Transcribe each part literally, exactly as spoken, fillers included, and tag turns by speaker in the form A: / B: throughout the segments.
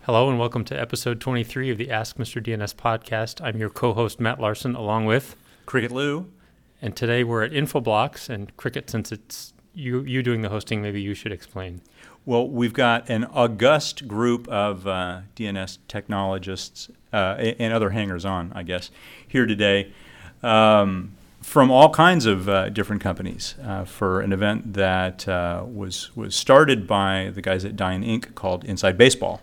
A: Hello and welcome to episode twenty-three of the Ask Mister D N S podcast. I'm your co-host Matt Larson along with
B: Cricket Lou.
A: And today we're at Infoblox, and Cricket, since it's you you doing the hosting, maybe you should explain.
B: Well, we've got an august group of uh, D N S technologists uh, and other hangers-on, I guess, here today um, from all kinds of uh, different companies uh, for an event that uh, was was started by the guys at Dyn Incorporated called Inside Baseball.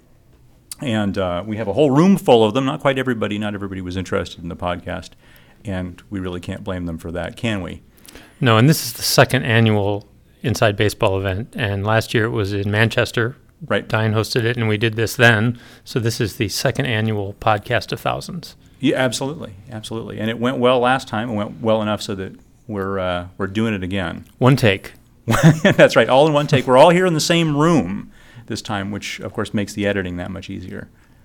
B: And uh, we have a whole room full of them. Not quite everybody, not everybody was interested in the podcast, and we really can't blame them for that, can we?
A: No, and this is the second annual Inside Baseball event, and last year it was in Manchester.
B: Right.
A: Dyn hosted it, and we did this then. So this is the second annual Podcast of Thousands.
B: Yeah, absolutely, absolutely. And it went well last time. It went well enough so that we're uh, we're doing it again.
A: One take.
B: That's right, all in one take. We're all here in the same room this time, which of course makes the editing that much easier.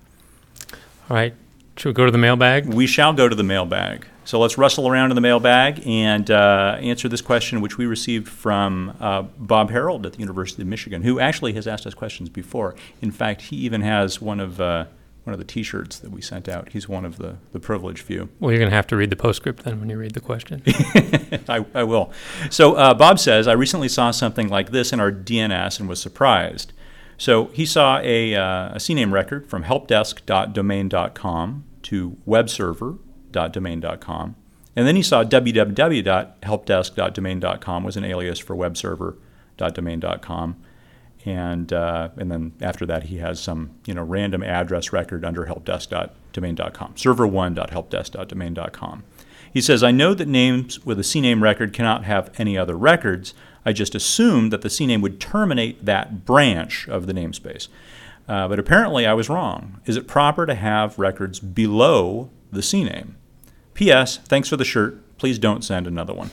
A: All right. Should we go to the mailbag?
B: We shall go to the mailbag. So let's rustle around in the mailbag and uh, answer this question, which we received from uh, Bob Harold at the University of Michigan, who actually has asked us questions before. In fact, he even has one of uh, one of the T-shirts that we sent out. He's one of the, the privileged few.
A: Well, you're going to have to read the postscript then when you read the question.
B: I, I will. So uh, Bob says, I recently saw something like this in our D N S and was surprised. So he saw a, uh, a C NAME record from helpdesk dot domain dot com to webserver dot domain dot com, and then he saw w w w dot helpdesk dot domain dot com was an alias for webserver dot domain dot com, and uh, and then after that he has some you know random address record under helpdesk dot domain dot com, server one dot helpdesk dot domain dot com. He says, I know that names with a C NAME record cannot have any other records. I just assumed that the C NAME would terminate that branch of the namespace. Uh, but apparently I was wrong. Is it proper to have records below the C NAME? P S. Thanks for the shirt. Please don't send another one.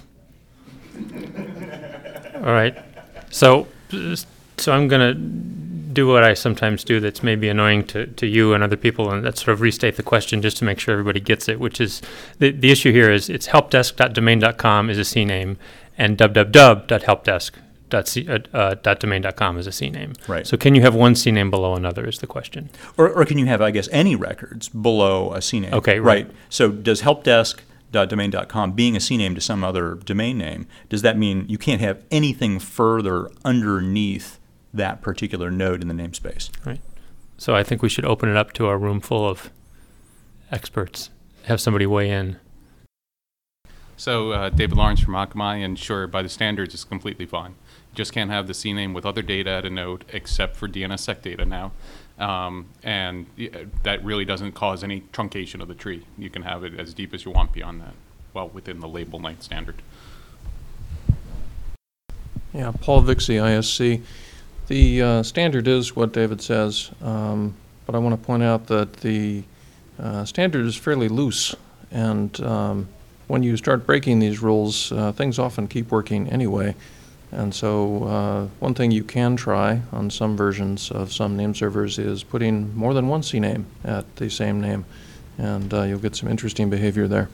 A: All right. So so I'm going to do what I sometimes do that's maybe annoying to, to you and other people, and that's sort of restate the question just to make sure everybody gets it, which is the, the issue here is it's helpdesk dot domain dot com is a C NAME, and w w w dot helpdesk dot domain dot com is a C NAME.
B: Right.
A: So can you have one C NAME below another is the question.
B: Or, or can you have, I guess, any records below a C NAME?
A: Okay, right.
B: right. So does helpdesk dot domain dot com being a C NAME to some other domain name, does that mean you can't have anything further underneath that particular node in the namespace?
A: Right. So I think we should open it up to our room full of experts, have somebody weigh in.
C: So uh, David Lawrence from Akamai, and sure, by the standards, it's completely fine. You just can't have the C NAME with other data at a node except for D N S sec data now. Um, and uh, that really doesn't cause any truncation of the tree. You can have it as deep as you want beyond that, well, within the label length standard.
D: Yeah, Paul Vixie, I S C. The uh, standard is what David says, um, but I want to point out that the uh, standard is fairly loose, and um, when you start breaking these rules, uh, things often keep working anyway. And so uh, one thing you can try on some versions of some name servers is putting more than one C NAME at the same name, and uh, you'll get some interesting behavior there.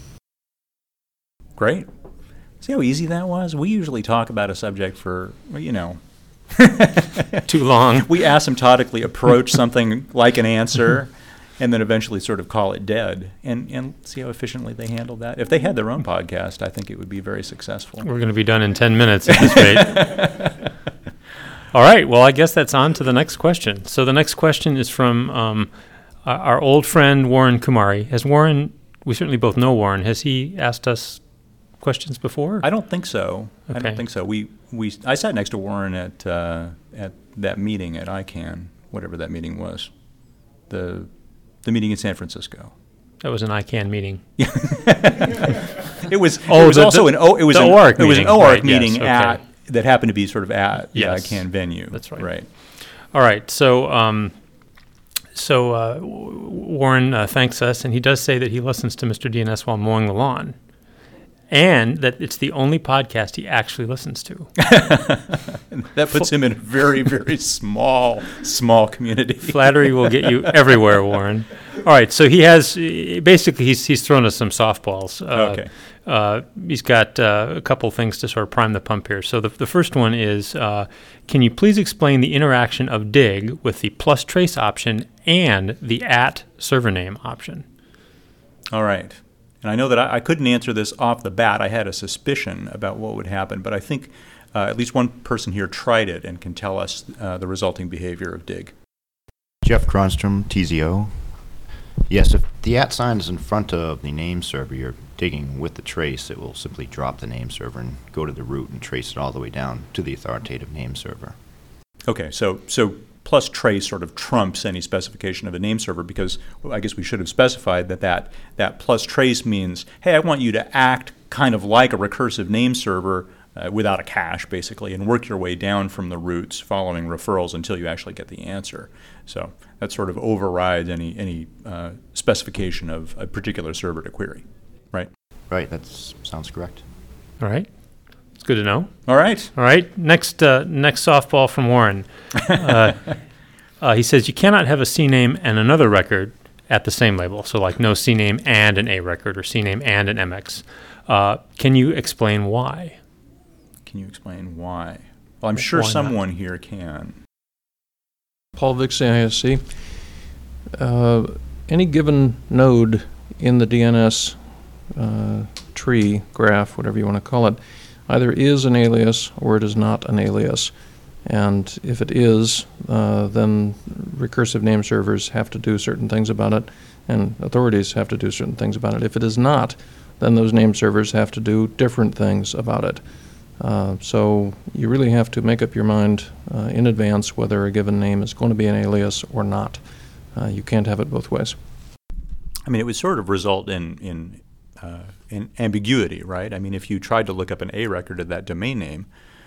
B: Great. See how easy that was? We usually talk about a subject for, you know,
A: too long.
B: We asymptotically approach something like an answer and then eventually sort of call it dead, and, and see how efficiently they handle that. If they had their own podcast, I think it would be very successful.
A: We're going to be done in ten minutes at this rate. All right, well, I guess that's on to the next question. So the next question is from um, our old friend Warren Kumari. Has Warren, we certainly both know Warren, has he asked us questions before?
B: I don't think so.
A: Okay.
B: I don't think so. We we I sat next to Warren at uh, at that meeting at I CANN, whatever that meeting was, the the meeting in San Francisco.
A: That was an I CANN meeting.
B: it was.
A: Oh,
B: it was
A: the,
B: also
A: the,
B: an O. It was
A: the
B: an
A: O R C
B: It was an
A: meeting.
B: O R C
A: right,
B: meeting
A: yes, okay.
B: at that happened to be sort of at the
A: yes.
B: I CANN venue.
A: That's right.
B: Right.
A: All right. So. Um, So uh, Warren uh, thanks us, and he does say that he listens to Mister D N S while mowing the lawn, and that it's the only podcast he actually listens to.
B: That puts him in a very, very small, small community.
A: Flattery will get you everywhere, Warren. All right, so he has, basically he's he's thrown us some softballs. Uh,
B: okay.
A: uh, he's got uh, a couple things to sort of prime the pump here. So the, the first one is, uh, can you please explain the interaction of dig with the plus trace option and the at server name option?
B: All right. And I know that I, I couldn't answer this off the bat. I had a suspicion about what would happen, but I think uh, at least one person here tried it and can tell us uh, the resulting behavior of dig.
E: Jeff Cronstrom, T Z O. Yes, if the at sign is in front of the name server you're digging with the trace, it will simply drop the name server and go to the root and trace it all the way down to the authoritative name server.
B: Okay, so so plus trace sort of trumps any specification of a name server, because well, I guess we should have specified that, that that plus trace means, hey, I want you to act kind of like a recursive name server uh, without a cache, basically, and work your way down from the roots following referrals until you actually get the answer. So that sort of overrides any, any uh, specification of a particular server to query, right?
E: Right, that sounds correct.
A: All right. It's good to know.
B: All right.
A: All right. Next, uh, next softball from Warren. Uh, uh, he says you cannot have a C name and another record at the same label. So like no C name and an A record, or C name and an M X. Uh, can you explain why?
B: Can you explain why? Well, I'm sure
A: Why
B: someone here can.
D: Paul Vixie, I S C. Uh, any given node in the D N S uh, tree, graph, whatever you want to call it, either is an alias or it is not an alias. And if it is, uh, then recursive name servers have to do certain things about it, and authorities have to do certain things about it. If it is not, then those name servers have to do different things about it. Uh, so you really have to make up your mind uh, in advance whether a given name is going to be an alias or not. Uh, you can't have it both ways.
B: I mean, it would sort of result in in, uh, in ambiguity, right? I mean, if you tried to look up an A record of that domain name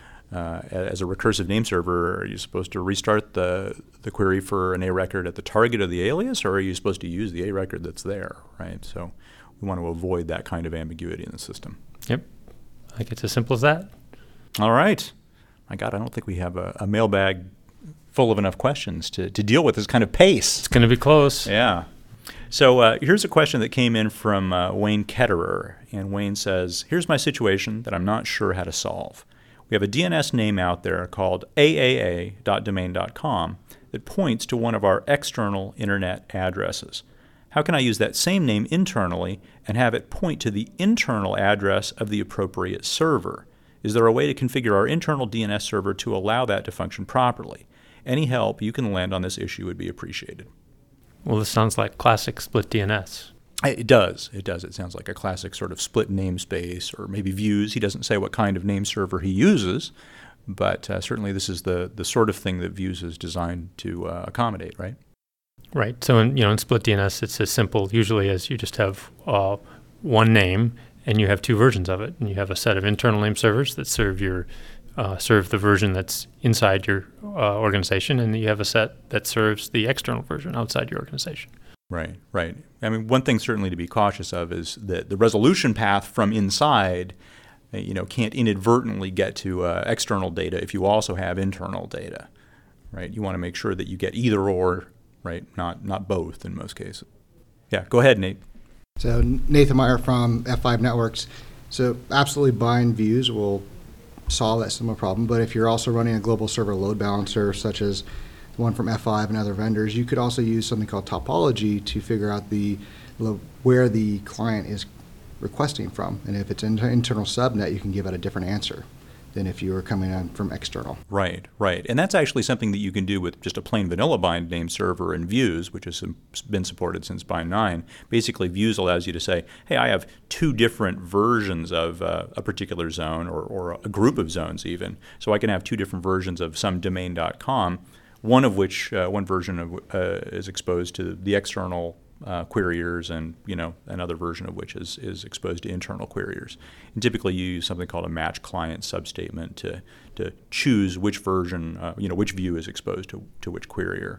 B: uh, as a recursive name server, are you supposed to restart the the query for an A record at the target of the alias, or are you supposed to use the A record that's there, right? So we want to avoid that kind of ambiguity in the system.
A: Yep. I think it's as simple as that.
B: All right. My God, I don't think we have a, a mailbag full of enough questions to, to deal with this kind of pace.
A: It's going to be close.
B: Yeah. So uh, here's a question that came in from uh, Wayne Ketterer. And Wayne says, here's my situation that I'm not sure how to solve. We have a D N S name out there called A A A dot domain dot com that points to one of our external internet addresses. How can I use that same name internally and have it point to the internal address of the appropriate server? Is there a way to configure our internal D N S server to allow that to function properly? Any help you can lend on this issue would be appreciated.
A: Well, this sounds like classic split D N S.
B: It does. It does. It sounds like a classic sort of split namespace, or maybe views. He doesn't say what kind of name server he uses, but uh, certainly this is the, the sort of thing that Views is designed to uh, accommodate, right?
A: Right. So in, you know, in split D N S, it's as simple usually as you just have uh, one name, and you have two versions of it. And you have a set of internal name servers that serve your uh, serve the version that's inside your uh, organization, and you have a set that serves the external version outside your organization.
B: Right, right. I mean, one thing certainly to be cautious of is that the resolution path from inside, uh, you know, can't inadvertently get to uh, external data if you also have internal data, right? You want to make sure that you get either or, right? Not not both in most cases. Yeah, go ahead, Nate.
F: So Nathan Meyer from F five Networks. So absolutely bind views will solve that similar problem, but if you're also running a global server load balancer, such as the one from F five and other vendors, you could also use something called topology to figure out the where the client is requesting from. And if it's an internal subnet, you can give it a different answer than if you were coming in from external.
B: Right, right. And that's actually something that you can do with just a plain vanilla bind name server and Views, which has been supported since bind nine. Basically, Views allows you to say, hey, I have two different versions of uh, a particular zone, or, or a group of zones even. So I can have two different versions of some domain dot com, one of which, uh, one version of uh, is exposed to the external Uh, queryers, and you know another version of which is is exposed to internal queryers. And typically, you use something called a match client substatement to to choose which version, uh, you know, which view is exposed to to which querier.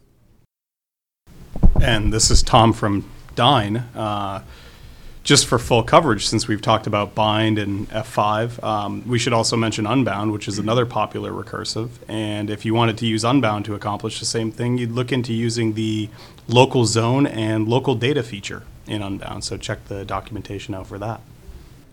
G: And this is Tom from Dyn. Uh, just for full coverage, since we've talked about bind and F five, um, we should also mention unbound, which is another popular recursive. And if you wanted to use unbound to accomplish the same thing, you'd look into using the local zone and local data feature in unbound. So check the documentation out for that.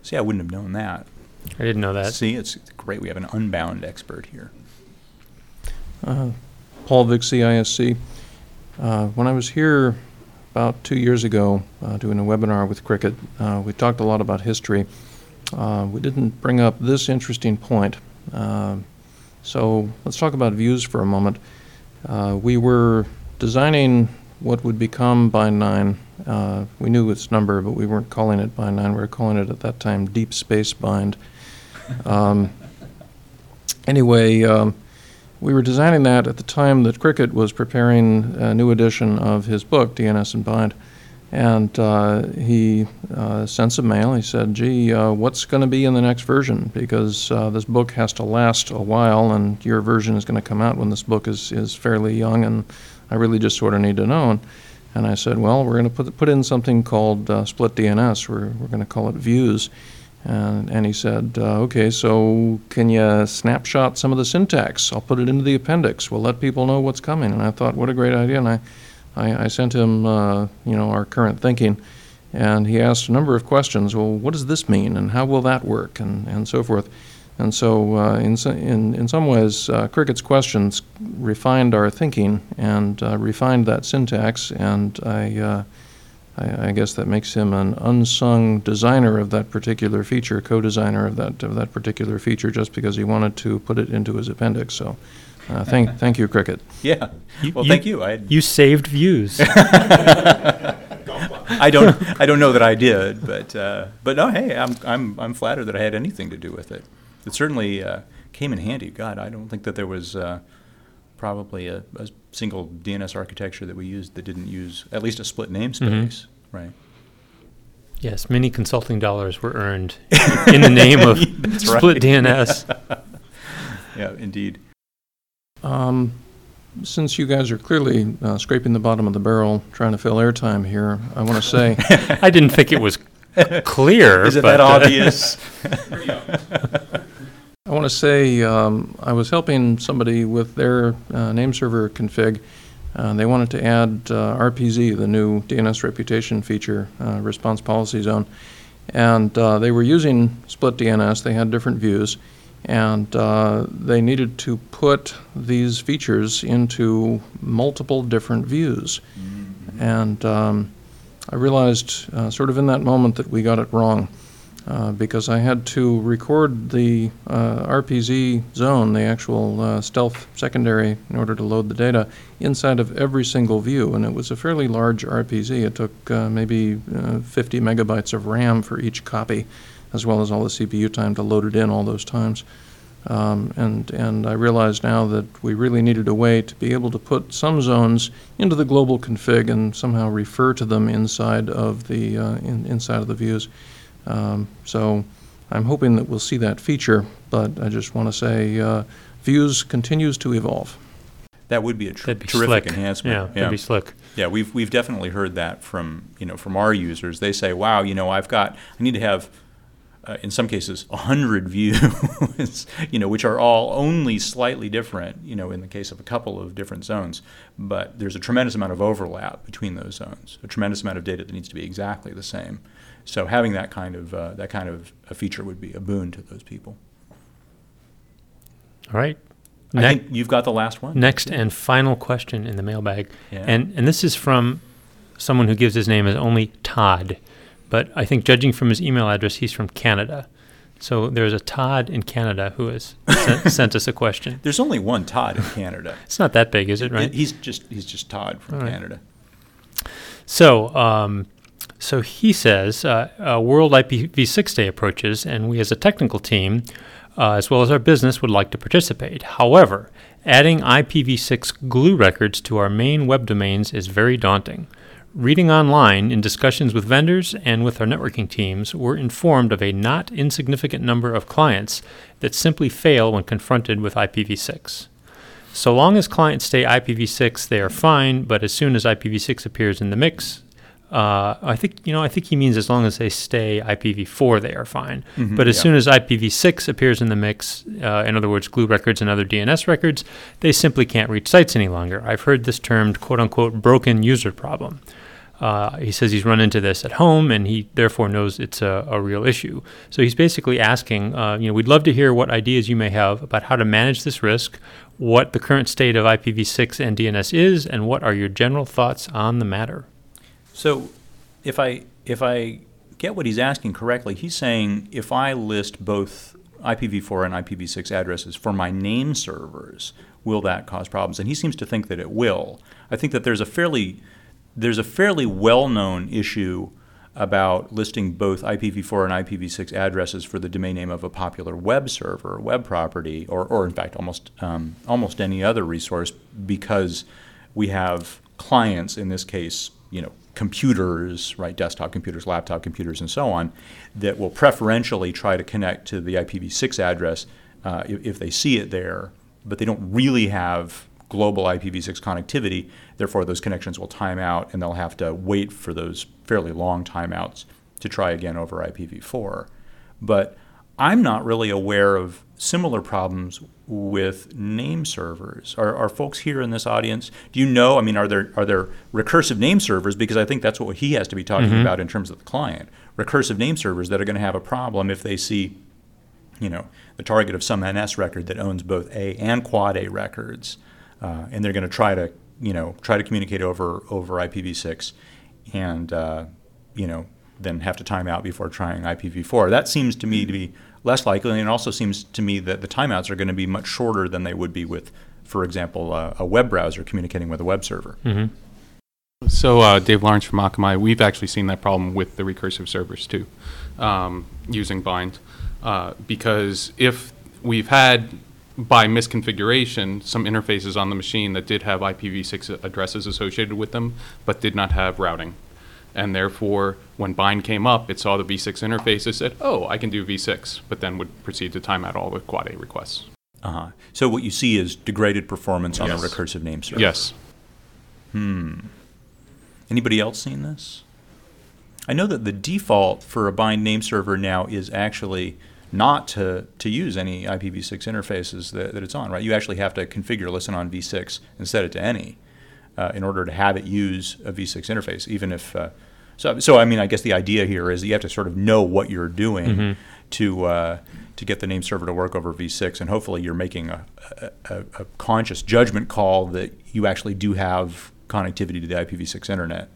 B: See, I wouldn't have known that.
A: I didn't know that.
B: See, it's great. We have an Unbound expert here.
D: Uh, Paul Vixie, I S C. Uh, when I was here about two years ago uh, doing a webinar with Cricket, uh, we talked a lot about history. Uh, we didn't bring up this interesting point. Uh, so let's talk about views for a moment. Uh, we were designing what would become Bind nine. Uh, we knew its number, but we weren't calling it Bind nine. We were calling it at that time Deep Space Bind. Um, anyway, um, we were designing that at the time that Cricket was preparing a new edition of his book, D N S and Bind. And uh, he uh, sent some mail. He said, gee, uh, what's going to be in the next version? Because uh, this book has to last a while, and your version is going to come out when this book is, is fairly young, and I really just sort of need to know. And, and I said, well, we're going to put, put in something called uh, split D N S. We're, we're going to call it views. And, and he said, uh, okay, so can you snapshot some of the syntax? I'll put it into the appendix. We'll let people know what's coming. And I thought, what a great idea. And I, I, I sent him, uh, you know, our current thinking. And he asked a number of questions. Well, what does this mean? And how will that work? And, and so forth. And so uh, in, in, in some ways, uh, Cricket's questions refined our thinking and uh, refined that syntax. And I... Uh, I, I guess that makes him an unsung designer of that particular feature, co-designer of that of that particular feature, just because he wanted to put it into his appendix. So, uh, thank thank you, Cricket.
B: Yeah.
A: You,
B: well,
A: you,
B: thank you. I
A: you saved views.
B: I don't I don't know that I did, but uh, but no. Hey, I'm I'm I'm flattered that I had anything to do with it. It certainly uh, came in handy. God, I don't think that there was. Uh, probably a, a single D N S architecture that we used that didn't use at least a split namespace, mm-hmm. right?
A: Yes, many consulting dollars were earned in the name of split right. D N S.
B: Yeah, indeed.
D: Um, since you guys are clearly uh, scraping the bottom of the barrel, trying to fill airtime here, I want to say...
A: I didn't think it was clear.
B: Is it
A: but,
B: that
A: uh,
B: obvious?
D: I want to say um, I was helping somebody with their uh, name server config. Uh, they wanted to add uh, R P Z, the new D N S reputation feature, uh, response policy zone. And uh, they were using split D N S. They had different views. And uh, they needed to put these features into multiple different views. Mm-hmm. And um, I realized uh, sort of in that moment that we got it wrong. Uh, because I had to record the uh, R P Z zone, the actual uh, stealth secondary, in order to load the data inside of every single view. And it was a fairly large R P Z. It took uh, maybe uh, fifty megabytes of RAM for each copy, as well as all the C P U time to load it in all those times. Um, and, and I realize now that we really needed a way to be able to put some zones into the global config and somehow refer to them inside of the, uh, in, inside of the views. Um, so I'm hoping that we'll see that feature, but I just want to say uh, Views continues to evolve.
B: That would be a tr-
A: be
B: terrific
A: slick.
B: enhancement.
A: Yeah,
B: yeah,
A: that'd be slick.
B: Yeah, we've we've definitely heard that from you know from our users. They say, "Wow, you know, I've got I need to have." Uh, in some cases, a hundred views, you know, which are all only slightly different, you know, in the case of a couple of different zones. But there's a tremendous amount of overlap between those zones, a tremendous amount of data that needs to be exactly the same. So having that kind of uh, that kind of a feature would be a boon to those people.
A: All right.
B: I
A: Ne-
B: think you've got the last one.
A: Next and final question in the mailbag,
B: Yeah.
A: and and this is from someone who gives his name as only Todd. But I think judging from his email address, he's from Canada. So there's a Todd in Canada who has sent, sent us a question.
B: There's only one Todd in Canada.
A: It's not that big, is it, right?
B: He's just he's just Todd from
A: All right.
B: Canada.
A: So um, so he says, uh, uh, World I P v six Day approaches, and we as a technical team, uh, as well as our business, would like to participate. However, adding I P v six glue records to our main web domains is very daunting. Reading online, in discussions with vendors and with our networking teams, we're informed of a not insignificant number of clients that simply fail when confronted with I P v six. So long as clients stay I P v six, they are fine, but as soon as I P v six appears in the mix, uh, I think you know I think he means as long as they stay I P v four, they are fine.
B: Mm-hmm,
A: but as
B: yeah.
A: soon as I P v six appears in the mix, uh, in other words, glue records and other D N S records, they simply can't reach sites any longer. I've heard this termed "quote unquote" broken user problem. Uh, he says he's run into this at home, and he therefore knows it's a, a real issue. So he's basically asking, uh, you know, we'd love to hear what ideas you may have about how to manage this risk, what the current state of I P v six and D N S is, and what are your general thoughts on the matter.
B: So if I if I get what he's asking correctly, he's saying if I list both I P v four and I P v six addresses for my name servers, will that cause problems? And he seems to think that it will. I think that there's a fairly there's a fairly well-known issue about listing both I P v four and I P v six addresses for the domain name of a popular web server, web property, or, or in fact almost um, almost any other resource, because we have clients, in this case, you know, computers, right, desktop computers, laptop computers, and so on, that will preferentially try to connect to the I P v six address uh, if, if they see it there, but they don't really have global I P v six connectivity. Therefore, those connections will time out, and they'll have to wait for those fairly long timeouts to try again over I P v four. But I'm not really aware of similar problems with name servers. Are, are folks here in this audience, do you know, I mean, are there are there recursive name servers, because I think that's what he has to be talking
A: Mm-hmm.
B: about in terms of the client, recursive name servers that are going to have a problem if they see, you know, the target of some N S record that owns both A and quad A records, uh, and they're going to try to, you know, try to communicate over over I P v six, and uh, you know, then have to time out before trying I P v four. That seems to me to be less likely, and it also seems to me that the timeouts are going to be much shorter than they would be with, for example, uh, a web browser communicating with a web server.
A: Mm-hmm.
C: So uh, Dave Lawrence from Akamai, we've actually seen that problem with the recursive servers too, um, using bind, uh, because if we've had, by misconfiguration, some interfaces on the machine that did have I P v six addresses associated with them, but did not have routing. And therefore, when bind came up, it saw the v six interface, it said, oh, I can do v six, but then would proceed to time out all the quad A requests.
B: Uh-huh. So what you see is degraded performance on
C: Yes.
B: a recursive name server.
C: Yes.
B: Hmm. Anybody else seen this? I know that the default for a bind name server now is actually not to, to use any I P v six interfaces that, that it's on, right? You actually have to configure listen on v six and set it to any uh, in order to have it use a v six interface, even if... Uh, so, so, I mean, I guess the idea here is that you have to sort of know what you're doing
A: Mm-hmm.
B: to uh, to get the name server to work over v six, and hopefully you're making a, a, a conscious judgment call that you actually do have connectivity to the I P v six internet.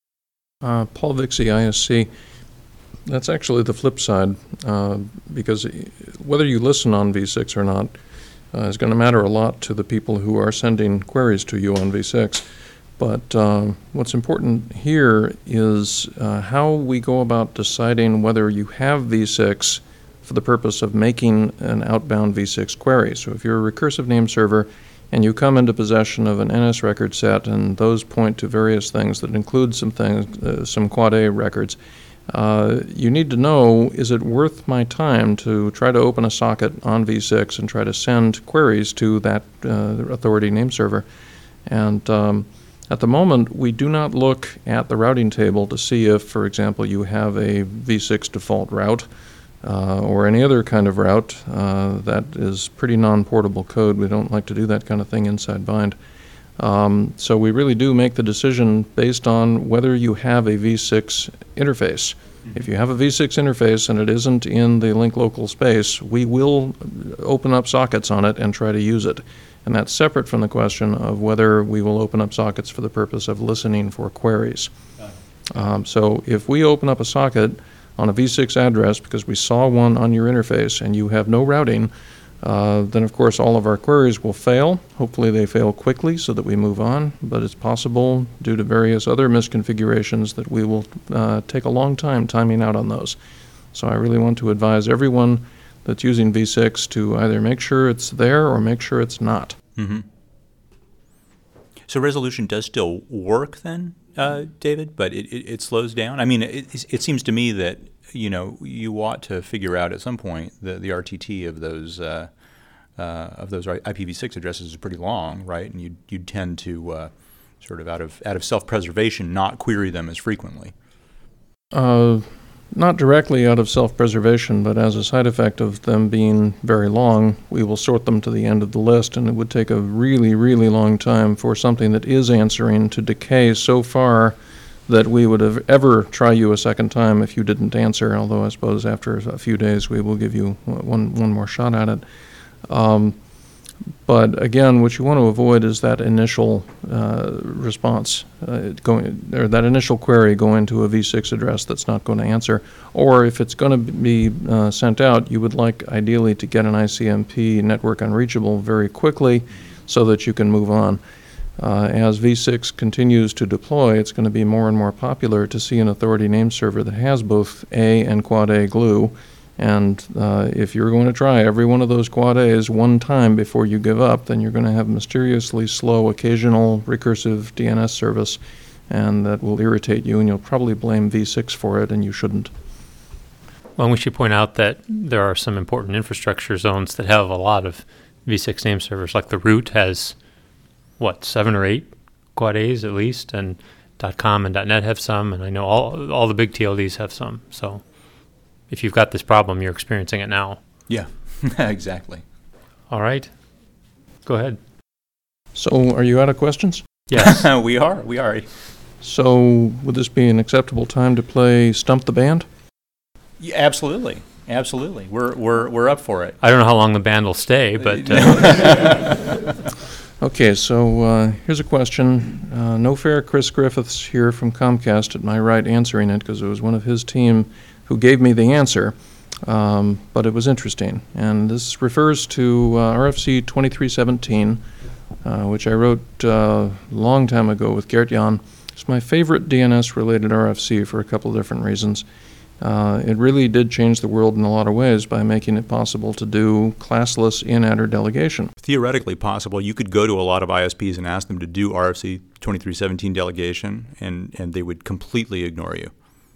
D: Uh, Paul Vixie, I S C, that's actually the flip side, uh, because whether you listen on v six or not uh, is going to matter a lot to the people who are sending queries to you on v six. But uh, what's important here is uh, how we go about deciding whether you have v six for the purpose of making an outbound v six query. So if you're a recursive name server and you come into possession of an N S record set, and those point to various things that include some things, uh, some quad A records, uh, you need to know, is it worth my time to try to open a socket on v six and try to send queries to that uh, authority name server? And um, at the moment, we do not look at the routing table to see if, for example, you have a v six default route uh, or any other kind of route uh, that is pretty non-portable code. We don't like to do that kind of thing inside bind. Um, so we really do make the decision based on whether you have a v six interface. If you have a v six interface and it isn't in the link local space, we will open up sockets on it and try to use it. And that's separate from the question of whether we will open up sockets for the purpose of listening for queries. Um, so if we open up a socket on a v six address because we saw one on your interface and you have no routing, uh, then of course all of our queries will fail. Hopefully they fail quickly so that we move on, but it's possible due to various other misconfigurations that we will uh, take a long time timing out on those. So I really want to advise everyone that's using v six to either make sure it's there or make sure it's not.
B: Mm-hmm. So resolution does still work then, uh, David, but it, it, it slows down? I mean, it, it seems to me that, you know, you ought to figure out at some point the, the R T T of those uh, uh, of those I P v six addresses is pretty long, right? And you'd, you'd tend to uh, sort of out of, out of self-preservation not query them as frequently.
D: Uh, Not directly out of self-preservation, but as a side effect of them being very long, we will sort them to the end of the list, and it would take a really, really long time for something that is answering to decay so far that we would have ever try you a second time if you didn't answer, although I suppose after a few days we will give you one, one more shot at it. Um, But again, what you want to avoid is that initial uh, response, uh, going or that initial query going to a v six address that's not going to answer. Or if it's going to be uh, sent out, you would like ideally to get an I C M P network unreachable very quickly so that you can move on. Uh, as v six continues to deploy, it's going to be more and more popular to see an authority name server that has both A and Quad A glue. And uh, if you're going to try every one of those Quad A's one time before you give up, then you're going to have mysteriously slow occasional recursive D N S service, and that will irritate you, and you'll probably blame v six for it, and you shouldn't.
A: Well, we should point out that there are some important infrastructure zones that have a lot of v six name servers, like the root has, what, seven or eight Quad A's at least, and .com and .net have some, and I know all all the big T L Ds have some, so if you've got this problem, you're experiencing it now.
B: Yeah, exactly.
A: All right. Go ahead.
D: So are you out of questions?
A: Yes.
B: we are. We are.
D: So would this be an acceptable time to play Stump the Band?
B: Yeah, absolutely. Absolutely. We're, we're, we're up for it.
A: I don't know how long the band will stay, but... Uh,
D: Okay, so uh, here's a question. Uh, no fair Chris Griffiths here from Comcast at my right answering it, because it was one of his team who gave me the answer, um, but it was interesting. And this refers to uh, R F C twenty-three seventeen, uh, which I wrote uh, a long time ago with Gert Jan. It's my favorite D N S-related R F C for a couple of different reasons. Uh, it really did change the world in a lot of ways by making it possible to do classless in-adder delegation.
B: Theoretically possible. You could go to a lot of I S Ps and ask them to do R F C twenty-three seventeen delegation, and, and they would completely ignore you.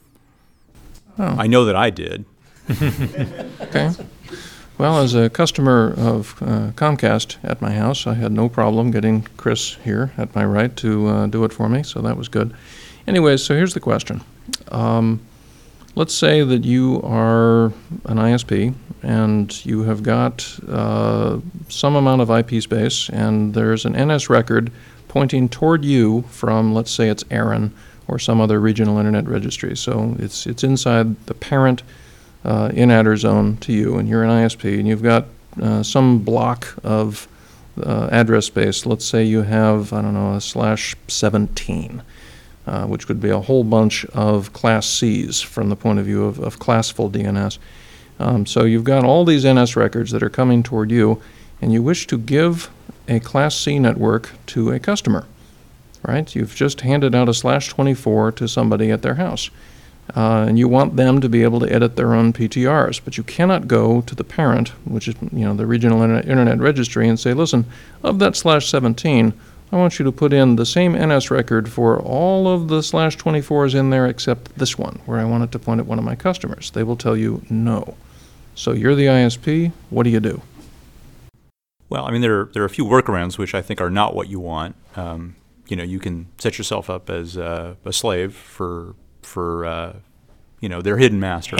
D: Oh.
B: I know that I did.
D: Okay. Well, as a customer of uh, Comcast at my house, I had no problem getting Chris here at my right to uh, do it for me, so that was good. Anyway, so here's the question. Um, let's say that you are an I S P and you have got uh, some amount of I P space, and there's an N S record pointing toward you from, let's say it's Aaron or some other regional internet registry. So it's it's inside the parent uh, in-adder zone to you, and you're an I S P, and you've got uh, some block of uh, address space. Let's say you have, I don't know, a slash seventeen, uh, which could be a whole bunch of class C's from the point of view of, of classful D N S. Um, so you've got all these N S records that are coming toward you, and you wish to give a class C network to a customer. Right? You've just handed out a slash twenty-four to somebody at their house, uh, and you want them to be able to edit their own P T Rs, but you cannot go to the parent, which is, you know, the regional internet, internet registry, and say, listen, of that slash seventeen, I want you to put in the same N S record for all of the slash twenty-fours in there except this one, where I want it to point at one of my customers. They will tell you no. So you're the I S P. What do you do?
B: Well, I mean, there are, there are a few workarounds which I think are not what you want. Um, you know, you can set yourself up as uh, a slave for, for uh, you know, their hidden master.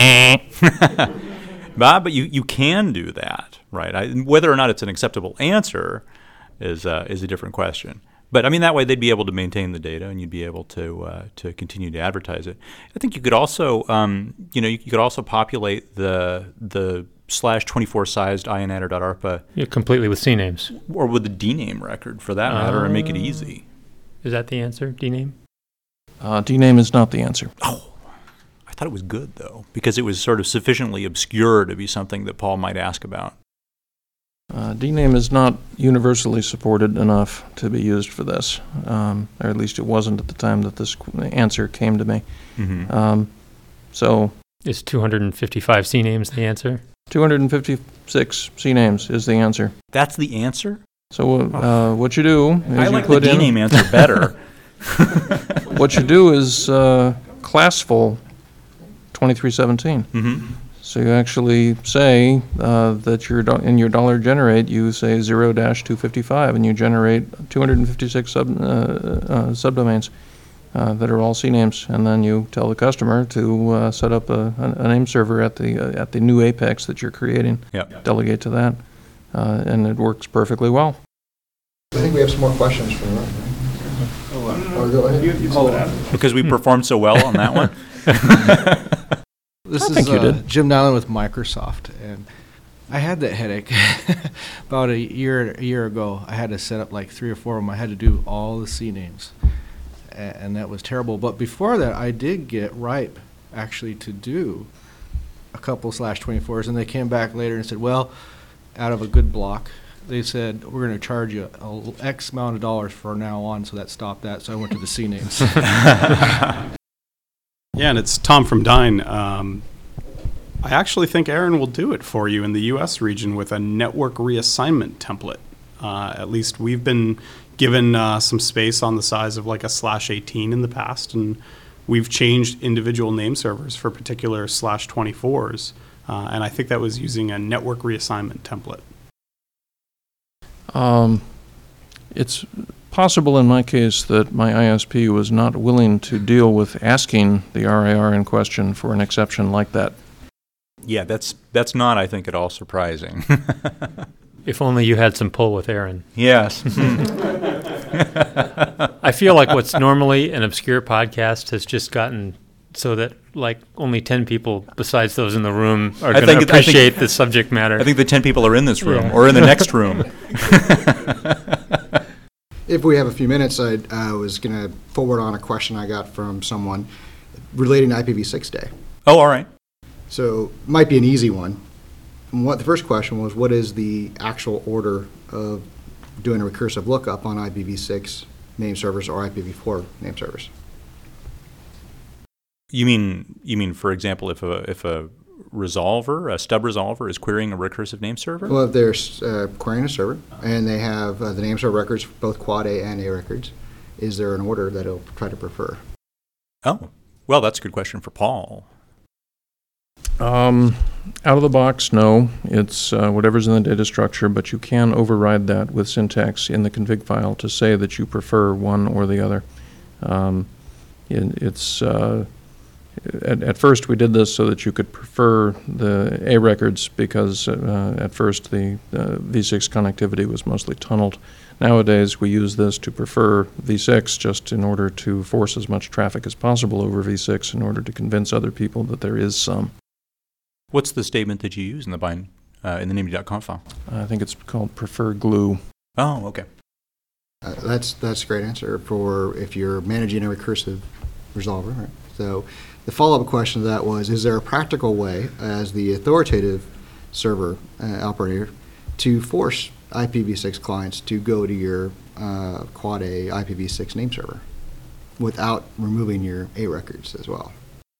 B: but, but you, you can do that, right? I, whether or not it's an acceptable answer is uh, is a different question. But, I mean, that way they'd be able to maintain the data, and you'd be able to uh, to continue to advertise it. I think you could also, um, you know, you could also populate the the slash twenty-four sized inadder dot A R P A.
A: Yeah, completely with C names.
B: Or with the D name record, for that matter, uh, and make it easy.
A: Is that the answer, D name?
D: Uh, D name is not the answer.
B: Oh, I thought it was good, though, because it was sort of sufficiently obscure to be something that Paul might ask about.
D: Uh, D name is not universally supported enough to be used for this, um, or at least it wasn't at the time that this answer came to me.
B: Mm-hmm.
D: Um, so,
A: is two hundred fifty-five C names the answer?
D: two hundred fifty-six C names is the answer.
B: That's the answer?
D: So uh, what you do is
B: I
D: you
B: like
D: put
B: the
D: in...
B: D name answer better.
D: What you do is uh, classful twenty-three seventeen.
B: Mm-hmm.
D: So you actually say uh, that your do- in your dollar generate, you say zero dash two fifty-five, and you generate two hundred fifty-six sub, uh, uh, subdomains uh, that are all C names, and then you tell the customer to uh, set up a, a name server at the uh, at the new Apex that you're creating.
B: Yep.
D: Delegate to that, uh, and it works perfectly well.
F: I think we have some more questions for Ron, right? Oh, uh, Oh, go ahead.
B: Because we performed so well on that one.
H: This
D: I
H: is
D: think you
H: uh,
D: did.
H: Jim Nyland with Microsoft, and I had that headache about a year a year ago. I had to set up like three or four of them. I had to do all the C names, a- and that was terrible. But before that, I did get RIPE actually to do a couple slash twenty-fours, and they came back later and said, well, out of a good block, they said, we're going to charge you a l- X amount of dollars from now on, so that stopped that. So I went to the C names.
G: Yeah, and it's Tom from Dyn. Um, I actually think Aaron will do it for you in the U S region with a network reassignment template. Uh, at least we've been given uh, some space on the size of like a slash eighteen in the past, and we've changed individual name servers for particular slash twenty-fours, uh, and I think that was using a network reassignment template.
D: Um, it's possible in my case that my I S P was not willing to deal with asking the R A R in question for an exception like that.
B: Yeah, that's that's not, I think, at all surprising.
A: If only you had some pull with Aaron.
B: Yes.
A: I feel like what's normally an obscure podcast has just gotten so that like only ten people besides those in the room are
B: I
A: going
B: think-
A: to
B: I think-
A: appreciate the subject matter.
B: I think the ten people are in this room
A: Yeah.
B: or in the next room.
F: If we have a few minutes, I uh, was going to forward on a question I got from someone relating to I P v six Day.
B: Oh, all right.
F: So might be an easy one. And what the first question was, what is the actual order of doing a recursive lookup on I P v six name servers or I P v four name servers?
B: You mean you mean for example, if a if a resolver, a stub resolver, is querying a recursive name server?
F: Well, if they're uh, querying a server and they have uh, the name server records, both quad A and A records, is there an order that it'll try to prefer?
B: Oh, well, that's a good question for Paul.
D: Um, out of the box, no. It's uh, whatever's in the data structure, but you can override that with syntax in the config file to say that you prefer one or the other. Um, it, it's uh, at, at first we did this so that you could prefer the A records because uh, at first the uh, v six connectivity was mostly tunneled. Nowadays we use this to prefer v six just in order to force as much traffic as possible over v six in order to convince other people that there is some.
B: What's the statement that you use in the bind uh, in the namely dot conf file?
D: I think it's called prefer glue.
B: Oh, okay.
F: Uh, that's that's a great answer for if you're managing a recursive resolver. Right? So the follow-up question to that was, is there a practical way as the authoritative server uh, operator to force I P v six clients to go to your uh, quad A I P v six name server without removing your A records as well?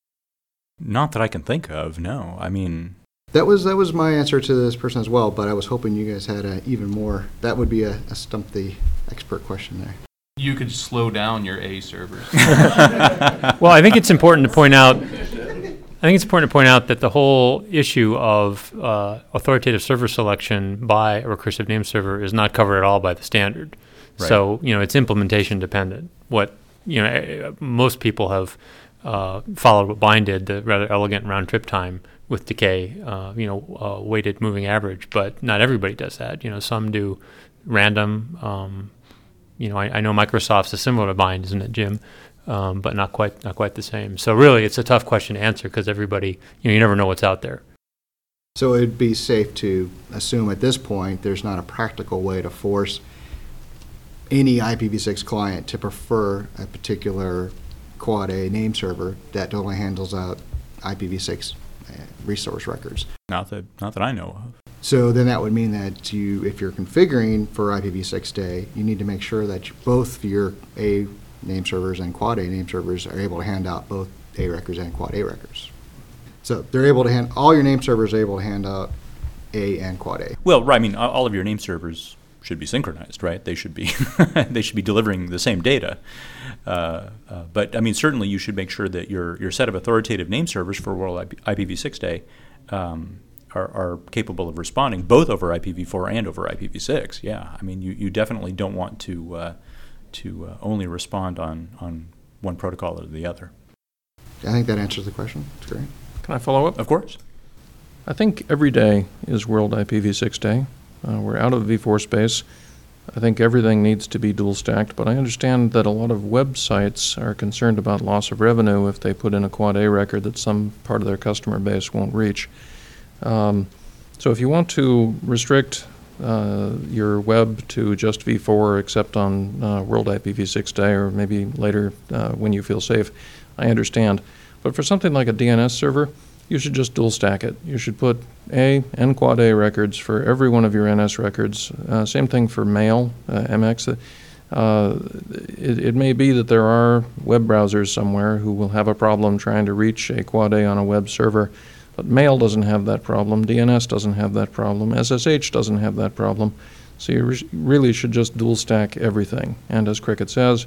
B: Not that I can think of, no. I mean,
F: That was that was my answer to this person as well, but I was hoping you guys had a, even more. That would be a, a stump the expert question there.
I: You could slow down your A servers.
A: Well, I think it's important to point out. I think it's important to point out that the whole issue of uh, authoritative server selection by a recursive name server is not covered at all by the standard.
B: Right.
A: So you know it's implementation dependent. What you know, eh, most people have uh, followed what Bind did, the rather elegant round trip time with decay, uh, you know, uh, weighted moving average. But not everybody does that. You know, some do random. Um, you know, I, I know Microsoft's is similar to Bind, isn't it, Jim? Um, but not quite, not quite the same. So really, it's a tough question to answer because everybody, you know, you never know what's out there.
F: So it'd be safe to assume at this point there's not a practical way to force any I P v six client to prefer a particular quad A name server that only handles out I P v six uh, resource records.
B: not that not that I know of.
F: So then that would mean that you, if you're configuring for I P v six day, you need to make sure that you, both your A name servers and quad A name servers are able to hand out both A records and quad A records. So they're able to hand, all your name servers are able to hand out A and quad A.
B: Well, right. I mean, all of your name servers should be synchronized, right? They should be they should be delivering the same data. Uh, uh, but I mean, certainly you should make sure that your your set of authoritative name servers for World I P v six Day um, are, are capable of responding both over I P v four and over I P v six. Yeah, I mean, you, you definitely don't want to uh, to uh, only respond on on one protocol or the other.
F: I think that answers the question. That's great.
D: Can I follow up?
B: Of course.
D: I think every day is World I P v six Day. Uh, we're out of v four space. I think everything needs to be dual stacked, but I understand that a lot of websites are concerned about loss of revenue if they put in a Quad A record that some part of their customer base won't reach. Um, so if you want to restrict uh, your web to just v four except on uh, World I P v six Day or maybe later uh, when you feel safe, I understand. But for something like a D N S server, you should just dual stack it. You should put A and Quad A records for every one of your N S records. Uh, same thing for mail, uh, M X. Uh, it, it may be that there are web browsers somewhere who will have a problem trying to reach a Quad A on a web server, but mail doesn't have that problem, D N S doesn't have that problem, S S H doesn't have that problem. So you re- really should just dual stack everything. And as Cricket says,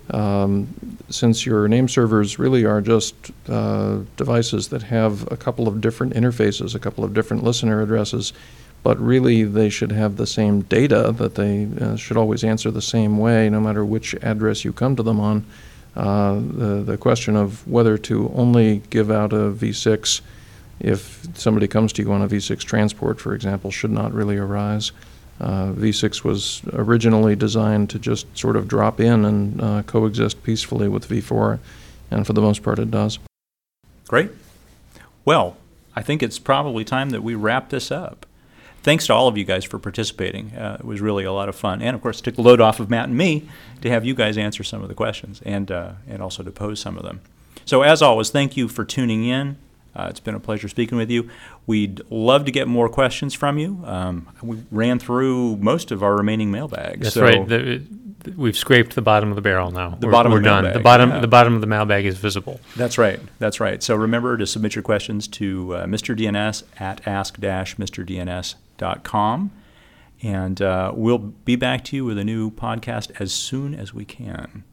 D: Um, since your name servers really are just uh, devices that have a couple of different interfaces, a couple of different listener addresses, but really they should have the same data, that they uh, should always answer the same way no matter which address you come to them on. Uh, the, the question of whether to only give out a v six if somebody comes to you on a v six transport, for example, should not really arise. Uh, v six was originally designed to just sort of drop in and uh, coexist peacefully with v four, and for the most part it does.
B: Great. Well, I think it's probably time that we wrap this up. Thanks to all of you guys for participating. Uh, it was really a lot of fun. And, of course, it took the load off of Matt and me to have you guys answer some of the questions and, uh, and also to pose some of them. So, as always, thank you for tuning in. Uh, it's been a pleasure speaking with you. We'd love to get more questions from you. Um, we ran through most of our remaining mailbags.
A: That's
B: so
A: right. The, we've scraped the bottom of the barrel now.
B: The
A: we're,
B: bottom
A: we're
B: of the
A: done.
B: mailbag,
A: The bottom,
B: yeah.
A: the bottom of the mailbag is visible.
B: That's right. That's right. So remember to submit your questions to uh, Mister D N S at ask dash Mr D N S dot com, and uh, we'll be back to you with a new podcast as soon as we can.